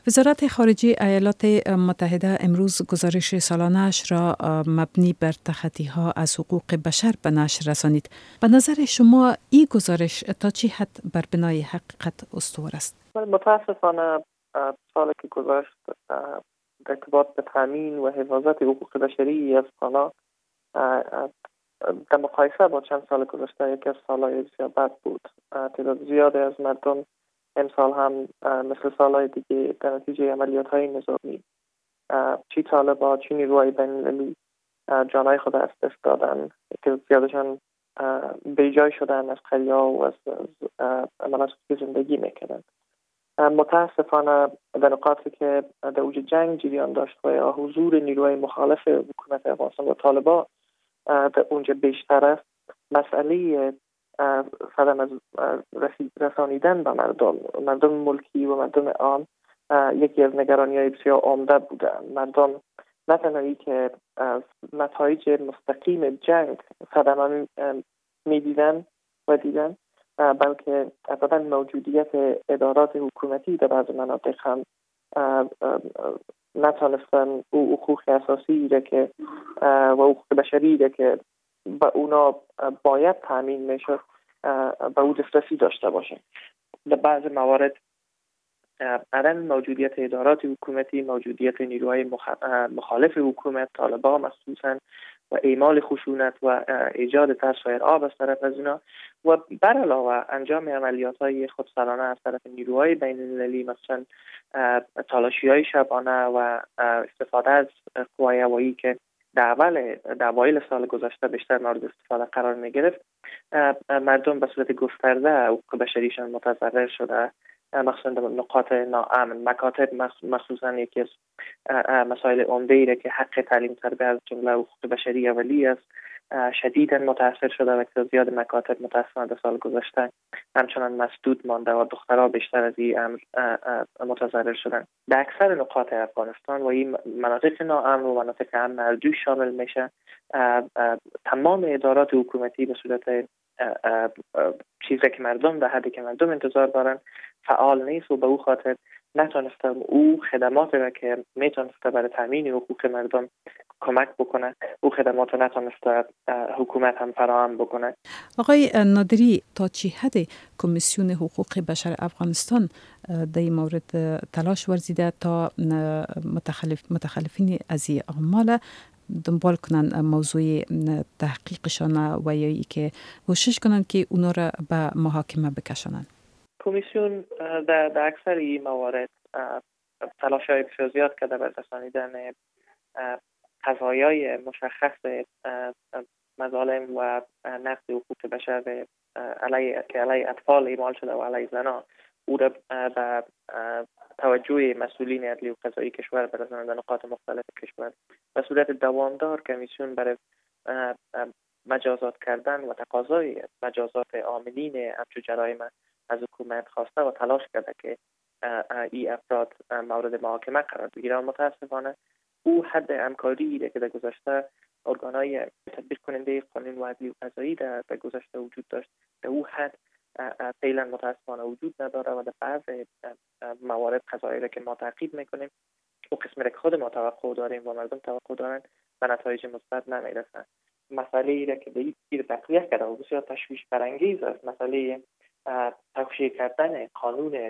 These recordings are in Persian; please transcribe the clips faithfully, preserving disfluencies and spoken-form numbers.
وزارت خارجه ایالات متحده امروز گزارش سالانه‌اش را مبنی بر تخطی‌ها از حقوق بشر به نشر رسانید. به نظر شما این گزارش تا چه حد بر بنای حقیقت استوار است؟ متاسفانه سالی که گذشت در ارتباط به تامین و حفاظت حقوق بشری افغان‌ها در مقایسه با چند سال گذشته یکی از سالهای بسیار بد بود. تعداد زیادی از مردم امسال هم مثل سالهای دیگه در نتیجه عملیات‌های نظامی چی طالبان چی نیروهای بین‌المللی جانهای خود از دست دادن که زیادشان بیجای شدن از خریا و از عملات زندگی میکردن. متاسفانه در نقاطی که در اوج جنگ جریان داشت و حضور نیروهای مخالف حکومت افغانستان و طالبان در اونجا بیشتر است، مسئله خدم از رسانیدن به مردم مردم ملکی و مردم عام یکی از نگرانی‌های بسیار عمده بوده. مردم نه تنهایی که از نتایج مستقیم جنگ خدمات می‌دیدن و دیدن، بلکه ابدا موجودیت ادارات حکومتی در بعض مناطق هم نتونستن او حقوق اساسی را که و حقوق بشری را که با اونا باید تامین میشد به او دسترسی داشته باشه. در بعض موارد عدم موجودیت ادارات حکومتی، موجودیت نیروهای مخالف حکومت، طالبان مخصوصا، و اعمال خشونت و ایجاد ترس و ارعاب از طرف از اونا و بر علاوه انجام عملیات‌های خودسرانه از طرف نیروهای بین‌المللی، مثلا تلاشی‌های شبانه و استفاده از قوای هوایی که در اول در اوایل سال گذشته بیشتر مورد استفاده قرار می‌گرفت، مردم به صورت گسترده حقوق بشریشان متضرر شده، مخصوصا در نقاط ناامن. مکاتب مخصوصا یکی از مسائل عمده‌ای را که حق تعلیم تربیت از جمله حقوق بشری اولیه است شدیداً متاثر شده و که زیاد مکاتب متاسفانه در سال گذشته همچنان مسدود مانده و دخترها بیشتر از این امر متضرر شدن. در اکثر نقاط افغانستان و این مناطق ناامن و مناطق امن اردو شامل میشه، تمام ادارات حکومتی به صورت چیزی که مردم در حدی که مردم انتظار دارن فعال نیست و به او خاطر نتونسته او خدمات را که میتونسته برای تامین حقوق مردم کمک بکنه، او خدمات رو نتونسته حکومت هم فراهم بکنه. آقای نادری، تا چه حد کمیسیون حقوق بشر افغانستان در این مورد تلاش ورزیده تا متخلف متخلفین از این اعمال دنبال کنن موضوع تحقیقشان و یا ای که کوشش کنن که اونا را به محاکمه بکشانن؟ کمیسیون در, در اکثر این موارد تلاش‌های بسیار زیاد کرده برای رسانیدن قضایای مشخص مظالم و نقض حقوق بشر علیه که علیه اطفال اعمال شده و علیه زنان، او را به توجه مسئولین عدلی و قضایی کشور برسانند در نقاط مختلف کشور. به صورت دوامدار کمیسیون برای مجازات کردن و تقاضای مجازات عاملین همچون جرایم از حکومت خواسته و تلاش کرده که این افراد مورد محاکمه قرار بگیرند. متاسفانه او حد همکاری که در گذشته ارگان‌های تطبیق کننده قانون و عدلی و قضایی در گذشته وجود داشت، در او حد فعلا متاسفانه وجود نداره و در بعض موارد قضایی را که ما تعقیب میکنیم و قسمی را که خود ما توقع داریم و مردم توقع دارن به نتایج مثبت نمیرسن. مسئله ای را که به این تقویت کرده و بسیار تشویش برانگیز است، مسئله توشیح کردن قانون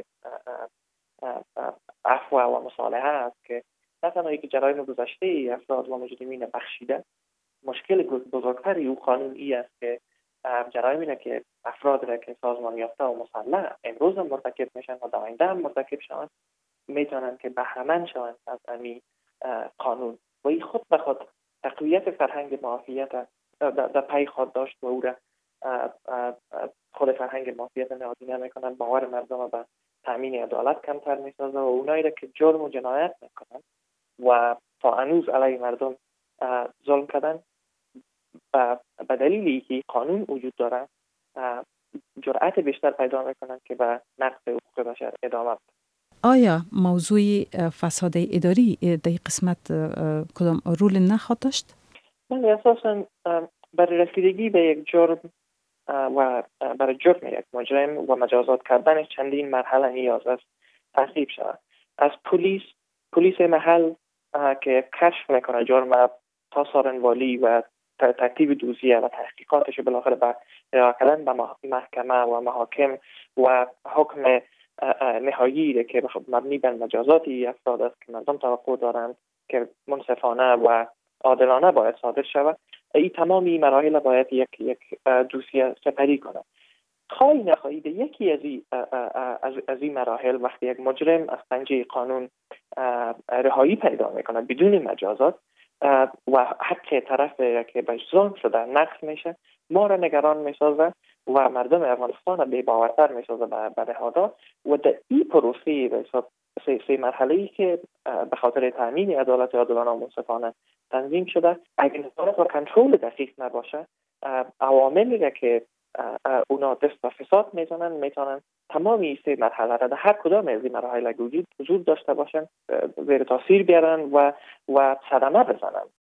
عفو و مصالحه است که نه تنها که جرایم گذشته افراد و مجرمین بخشیده، مشکل بزرگتری او قانون ای است که جرایمی را که افراد را که سازمان یافته و مسلح امروز هم مرتکب میشن و در آینده هم مرتکب شوند میتونن که بهره‌مند شوند از این قانون و این خود به خود تقویت فرهنگ معافیت در پی خود داشت و او را خود فرهنگ معافیت نهادی نمیکنن، باور مردم به تامین عدالت کمتر میسازه و اونایی را که جرم و جنایت میکنن و تا هنوز علیه مردم ظلم کردن به دلیلی که قانون وجود داره جرأت بیشتر پیدا میکنن که به نقض حقوق بشر ادامه بدن. آیا موضوع فساد اداری در قسمت کدام رول نخواهد داشت؟ من اساساً برای رسیدگی به یک جرم و برای جرم یک مجرم و مجازات کردن چندین مرحله نیاز است تعقیب شود. از پلیس پلیس محل که کشف میکنه جرم تا سارنوالی و ترتیب دوزیه و تحقیقاتش بالاخره به ارائه کردن به محکمه و محاکم و حکم نهایی که مبنی بر مجازات افراد است که مردم توقع دارند که منصفانه و عادلانه باید صادر شود. این تمامی مراحل باید یک یک دوسیه سپری کنه. خواهی نخواهی به یکی از این از, از این مراحل وقتی یک مجرم از پنجه قانون رهایی پیدا میکنه بدون مجازات و حق طرف که به ظلم شده نقض میشه، ما را نگران میسازه و مردم افغانستان را بی‌باورتر میسازه به نهادها و در این پروسه به حساب سه, سه مرحله ای که به خاطر تامین عدالت عادلانه و منصفانه تنظیم شده، اگر نظارت و کنترل دقیق نباشه، عواملی را که اونا دست به فساد میزنن میتونن تمامی سه مرحله را در هر کدام از این مراحل وجود وجود داشته باشن زیر تاثیر بیارن و و صدمه بزنن